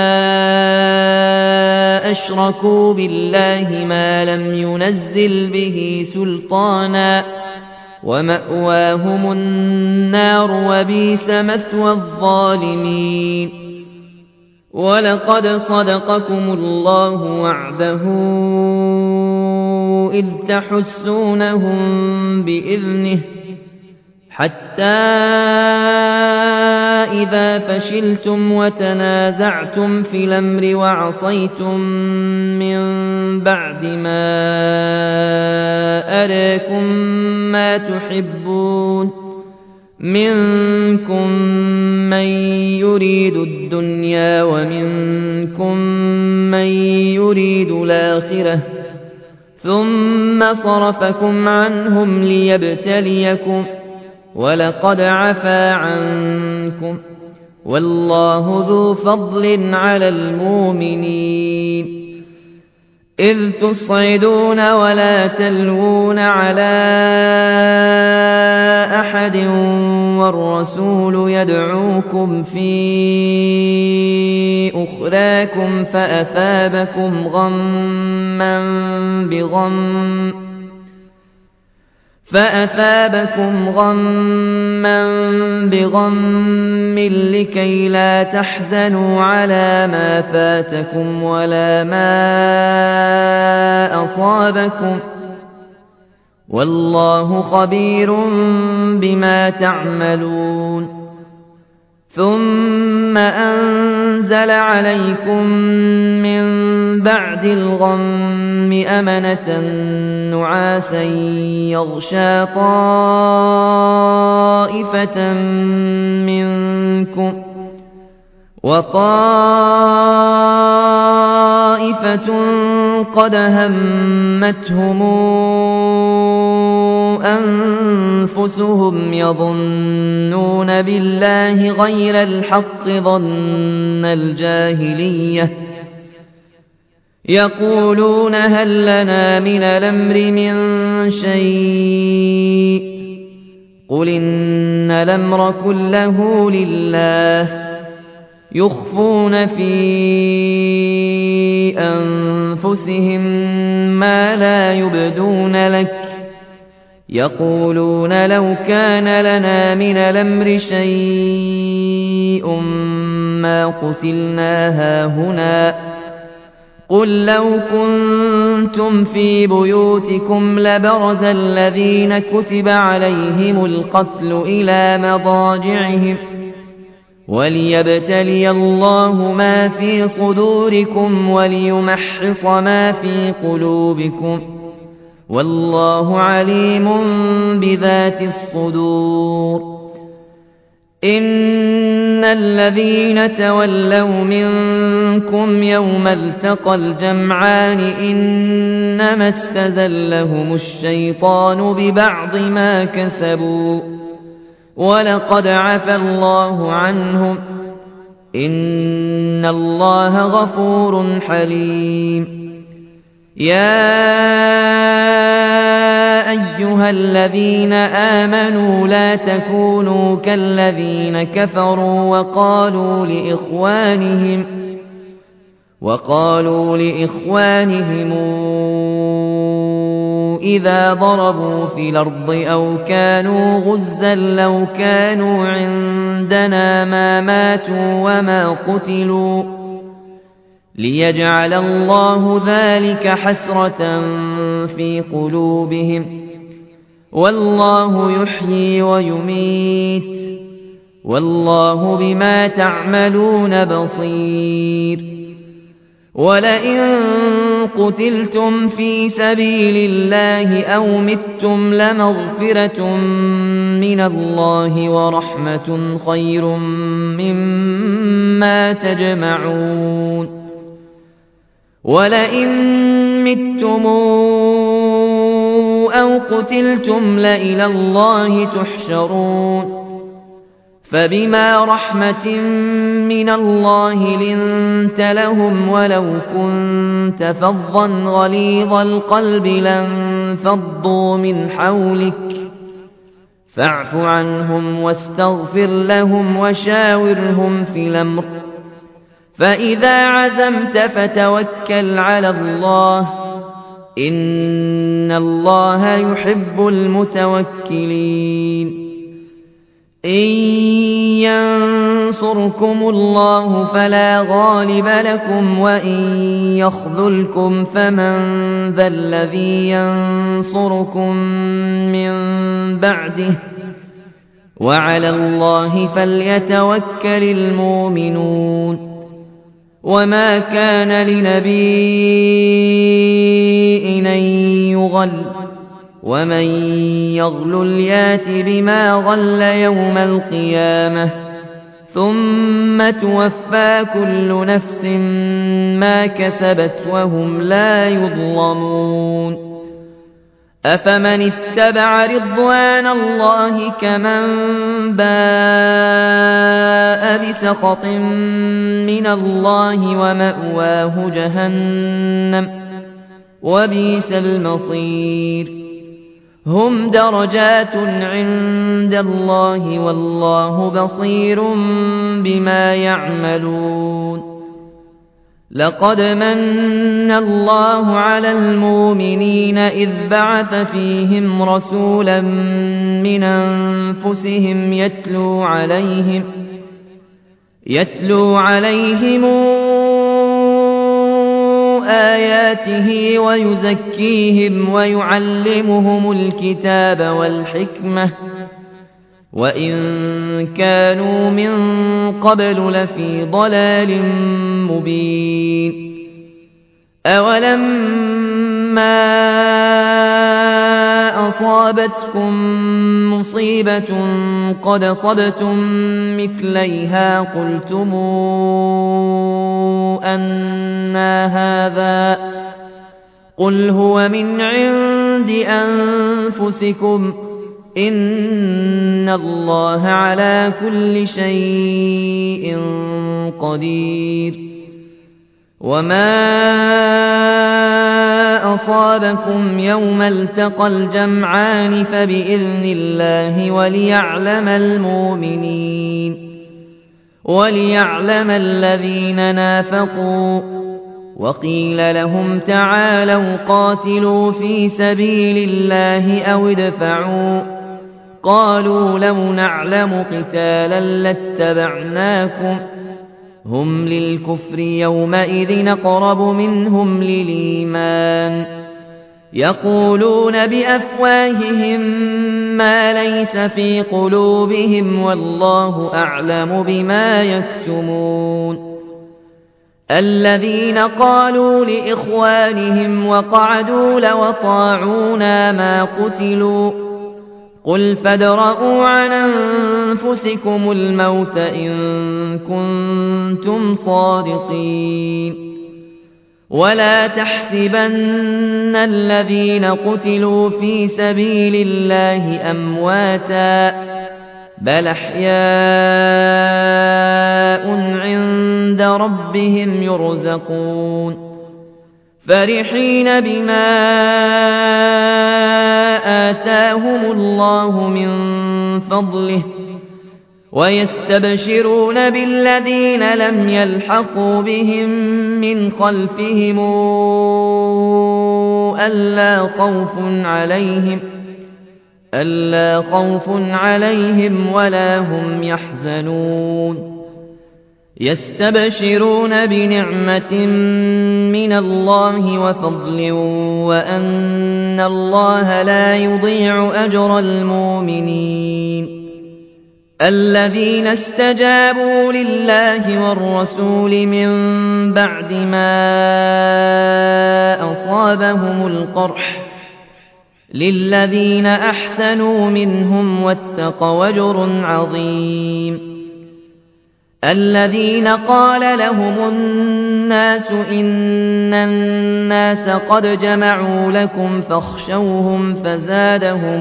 أشركوا بالله ما لم ينزل به سلطانا ومأواهم النار وبئس مثوى الظالمين ولقد صدقكم الله وعده إذ تحسونهم بإذنه حتى إذا فشلتم وتنازعتم في الأمر وعصيتم من بعد ما أراكم ما تحبون منكم من يريد الدنيا ومنكم من يريد الآخرة ثم صرفكم عنهم ليبتليكم ولقد عفا عنكم والله ذو فضل على المؤمنين إذ تصعدون ولا تلوون على أحد والرسول يدعوكم في أخراكم فأثابكم غما بغم لكي لا تحزنوا على ما فاتكم ولا ما أصابكم والله خبير بما تعملون ثم أنزل عليكم من بعد الغم أمنة نعاسا يغشى طائفة منكم وطائفة قد همتهم أنفسهم يظنون بالله غير الحق ظن الجاهلية يقولون هل لنا من الأمر من شيء قل إن الأمر كله لله يخفون في أنفسهم ما لا يبدون لك يقولون لو كان لنا من الأمر شيء ما قتلنا هاهنا قل لو كنتم في بيوتكم لبرز الذين كتب عليهم القتل إلى مضاجعهم وليبتلي الله ما في صدوركم وليمحص ما في قلوبكم والله عليم بذات الصدور إن الذين تولوا منكم يوم التقى الجمعان إنما استزلهم الشيطان ببعض ما كسبوا ولقد عفى الله عنهم إن الله غفور حليم يا أيها الذين آمنوا لا تكونوا كالذين كفروا وقالوا لإخوانهم إذا ضربوا في الأرض أو كانوا غزا لو كانوا عندنا ما ماتوا وما قتلوا ليجعل الله ذلك حسرة في قلوبهم والله يحيي ويميت والله بما تعملون بصير ولئن قتلتم في سبيل الله أو متم لمغفرة من الله ورحمة خير مما تجمعون ولئن متم أو قتلتم لإلى الله تحشرون فبما رحمة من الله لنت لهم ولو كنت فظا غليظ القلب لانفضوا من حولك فاعف عنهم واستغفر لهم وشاورهم في الأمر فإذا عزمت فتوكل على الله إن الله يحب المتوكلين إن ينصركم الله فلا غالب لكم وإن يخذلكم فمن ذا الذي ينصركم من بعده وعلى الله فليتوكل المؤمنون وما كان لنبي أن يغل ومن يغلل يات بما غل يوم القيامة ثم توفى كل نفس ما كسبت وهم لا يظلمون أفمن اتبع رضوان الله كمن باء بسخط من الله ومأواه جهنم وبئس المصير هم درجات عند الله والله بصير بما يعملون لقد من الله على المؤمنين إذ بعث فيهم رسولا من أنفسهم يتلو عليهم آياته ويزكيهم ويعلمهم الكتاب والحكمة وإن كانوا من قبل لفي ضلال مبين أولما أصابتكم مصيبة قد أصبتم مثليها قلتم أنى هذا قل هو من عند أنفسكم إن الله على كل شيء قدير وما أصابكم يوم التقى الجمعان فبإذن الله وليعلم الذين نافقوا وقيل لهم تعالوا قاتلوا في سبيل الله أو ادفعوا قالوا لو نعلم قتالا لاتبعناكم هم للكفر يومئذ أقرب منهم للإيمان يقولون بأفواههم ما ليس في قلوبهم والله أعلم بما يكتمون الذين قالوا لإخوانهم وقعدوا لو أطاعونا ما قتلوا قل فادرءوا عن أنفسكم الموت إن كنتم صادقين ولا تحسبن الذين قتلوا في سبيل الله أمواتا بل أحياء عند ربهم يرزقون فرحين بما آتاهم الله من فضله ويستبشرون بالذين لم يلحقوا بهم من خلفهم ألا خوف عليهم ولا هم يحزنون يستبشرون بنعمة من الله وفضل وأن الله لا يضيع أجر المؤمنين الذين استجابوا لله والرسول من بعد ما أصابهم القرح للذين أحسنوا منهم واتقوا أجر عظيم الذين قال لهم الناس إن الناس قد جمعوا لكم فاخشوهم فزادهم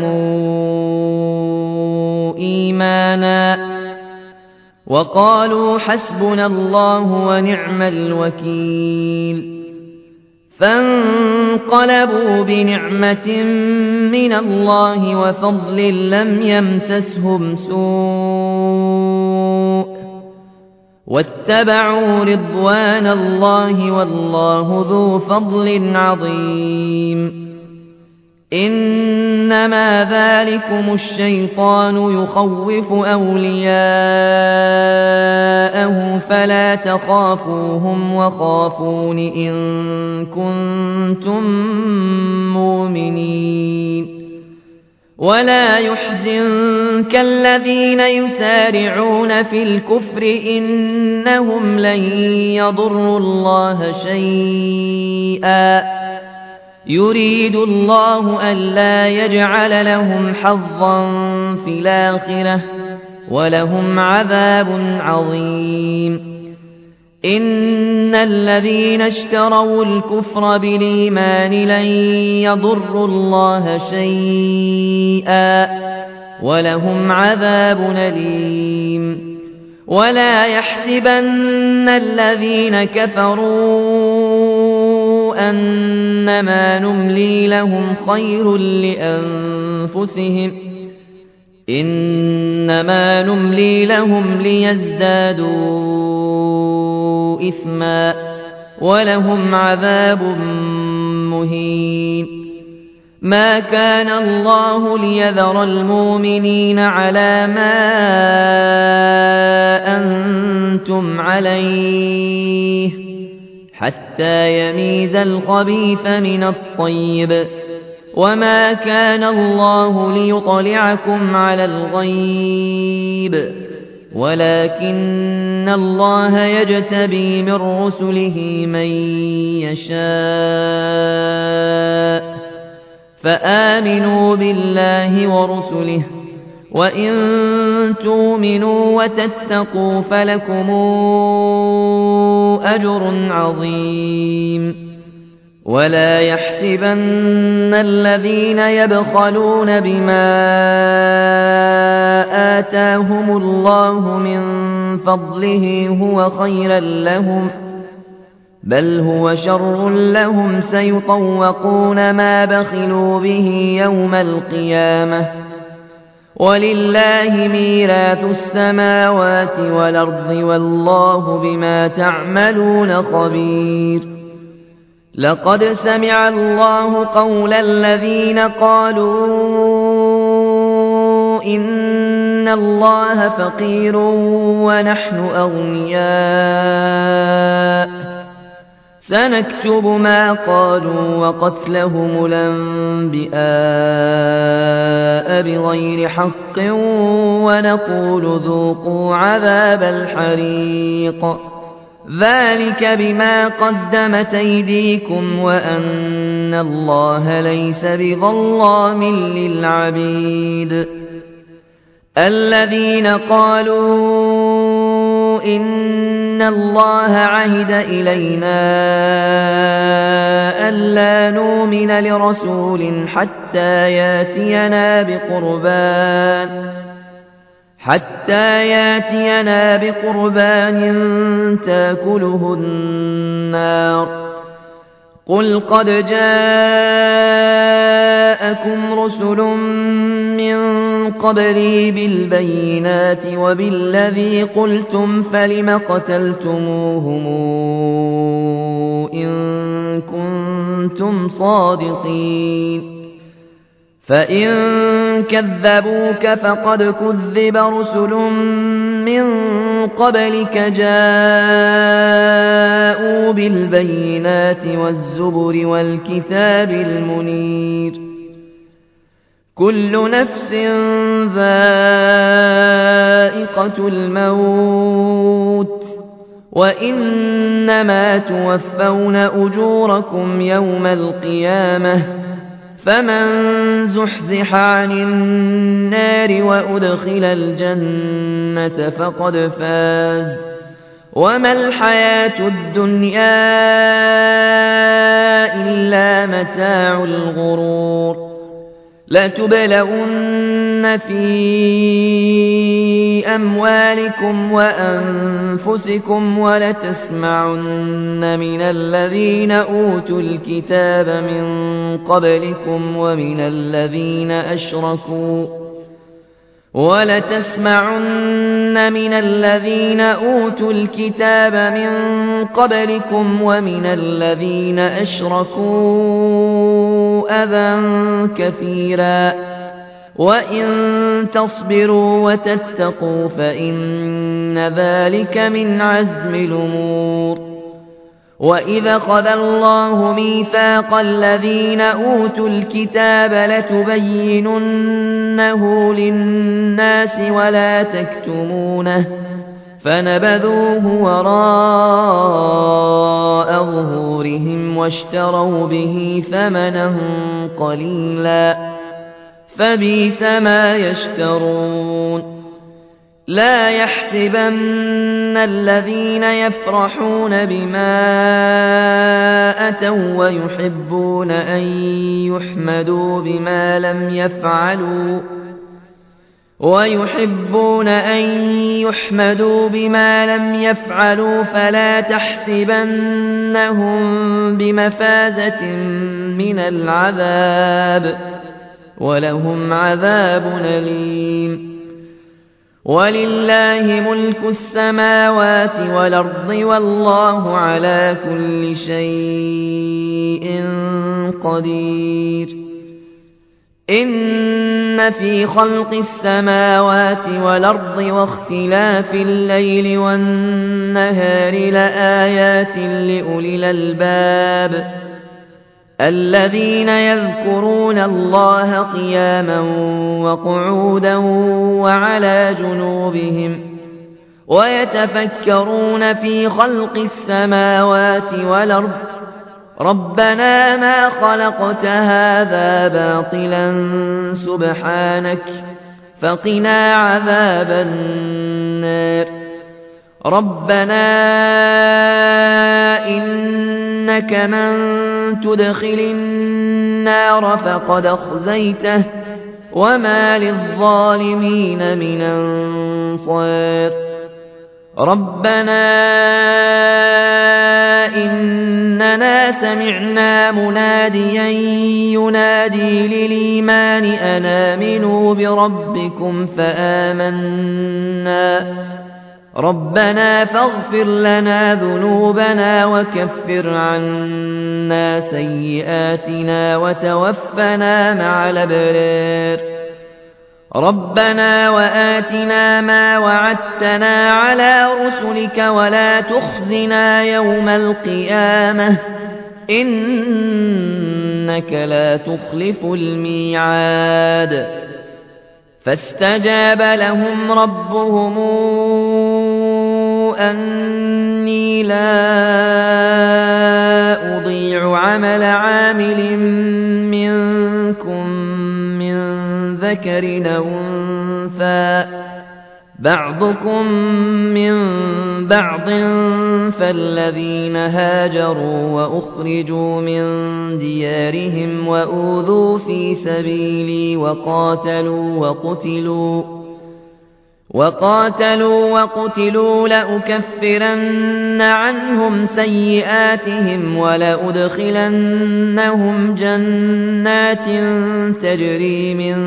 إيمانا وقالوا حسبنا الله ونعم الوكيل فانقلبوا بنعمة من الله وفضل لم يمسسهم سوء واتبعوا رضوان الله والله ذو فضل عظيم إنما ذلكم الشيطان يخوف أولياءه فلا تخافوهم وخافون إن كنتم مؤمنين ولا يحزنك الذين يسارعون في الكفر إنهم لن يضروا الله شيئا يريد الله ألا يجعل لهم حظا في الآخرة ولهم عذاب عظيم إن الذين اشتروا الكفر بالإيمان لن يضروا الله شيئا ولهم عذاب أليم ولا يحسبن الذين كفروا أنما نملي لهم خير لأنفسهم إنما نملي لهم ليزدادوا إثما ولهم عذاب مهين ما كان الله ليذر المؤمنين على ما أنتم عليه حتى يميز الخبيث من الطيب وما كان الله ليطلعكم على الغيب ولكن الله يجتبي من رسله من يشاء فآمنوا بالله ورسله وإن تؤمنوا وتتقوا فلكم أجر عظيم ولا يحسبن الذين يبخلون بما آتاهم الله من فضله هو خيرا لهم بل هو شر لهم سيطوقون ما بخلوا به يوم القيامة ولله ميراث السماوات والأرض والله بما تعملون خبير لقد سمع الله قول الذين قالوا إن الله فقير ونحن أغنياء سنكتب ما قالوا وقتلهم الأنبياء بغير حق ونقول ذوقوا عذاب الحريق ذلك بما قدمت أيديكم وأن الله ليس بظلام للعبيد الذين قالوا إن الله عهد إلينا ألا نؤمن لرسول حتى ياتينا بقربان تاكله النار قل قد جاءكم رسل من قبلي بالبينات وبالذي قلتم فلم قتلتموهم إن كنتم صادقين فإن كذبوك فقد كذب رسل من قبلك جاءوا بالبينات والزبر والكتاب المنير كل نفس ذائقة الموت وإنما توفون أجوركم يوم القيامة فمن زحزح عن النار وأدخل الجنة فقد فاز وما الحياة الدنيا إلا متاع الغرور لتبلغن في أموالكم وأنفسكم ولتسمعن من الذين أوتوا الكتاب من قبلكم ومن الذين أشركوا أذى كثيرا وإن تصبروا وتتقوا فإن ذلك من عزم الأمور وَإِذْ أَخَذَ اللَّهُ مِيثَاقَ الَّذِينَ أُوتُوا الْكِتَابَ لَتُبَيِّنُنَّهُ لِلنَّاسِ وَلَا تَكْتُمُونَهُ فَنَبَذُوهُ وَرَاءَ ظُهُورِهِمْ وَاشْتَرَوْا بِهِ ثَمَنًا قَلِيلًا فَبِئْسَ مَا يَشْتَرُونَ لا يحسبن الذين يفرحون بما أتوا ويحبون أن يحمدوا بما لم يفعلوا فلا تحسبنهم بمفازة من العذاب ولهم عذاب أليم ولله ملك السماوات والأرض والله على كل شيء قدير إن في خلق السماوات والأرض واختلاف الليل والنهار لآيات لأولي الألباب الذين يذكرون الله قياما وقعودا وعلى جنوبهم ويتفكرون في خلق السماوات والأرض ربنا ما خلقت هذا باطلا سبحانك فقنا عذاب النار ربنا إنك من تدخل النار فقد أخزيته وما للظالمين من أنصار ربنا إننا سمعنا مناديا ينادي للإيمان أن آمنوا بربكم فآمنا ربنا فاغفر لنا ذنوبنا وكفر عنا سيئاتنا وتوفنا مع الأبرار ربنا وآتنا ما وعدتنا على رسلك ولا تخزنا يوم القيامة إنك لا تخلف الميعاد فاستجاب لهم ربهم أني لا أضيع عمل عامل منكم من ذكر أو أنثى بعضكم من بعض فالذين هاجروا وأخرجوا من ديارهم وأوذوا في سبيلي وقاتلوا لأكفرن عنهم سيئاتهم ولأدخلنهم جنات تجري من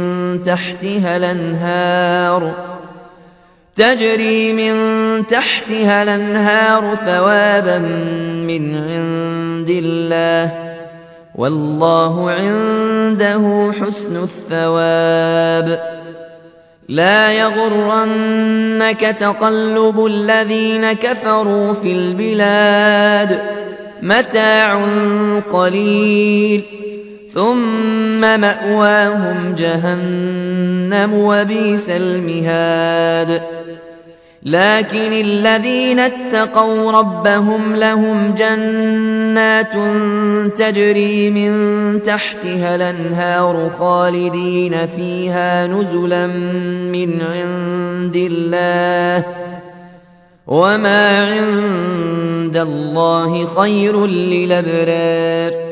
تحتها الأنهار ثوابا من عند الله والله عنده حسن الثواب لا يغرنك تقلب الذين كفروا في البلاد متاع قليل ثم مأواهم جهنم وبئس المهاد لكن الذين اتقوا ربهم لهم جنات تجري من تحتها الأنهار خالدين فيها نزلا من عند الله وما عند الله خير للأبرار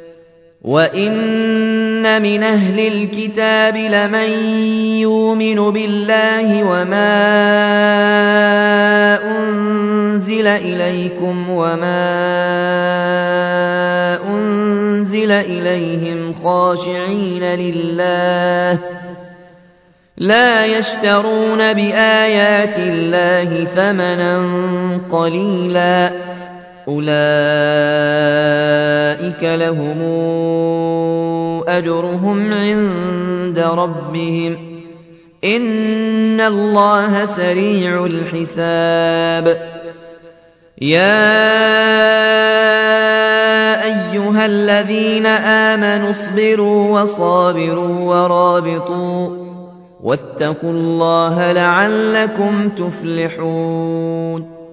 وإن من أهل الكتاب لمن يؤمن بالله وما أنزل إليكم وما أنزل إليهم خاشعين لله لا يشترون بآيات الله ثمنا قليلا أولئك لهم أجرهم عند ربهم إن الله سريع الحساب يا أيها الذين آمنوا اصبروا وصابروا ورابطوا واتقوا الله لعلكم تفلحون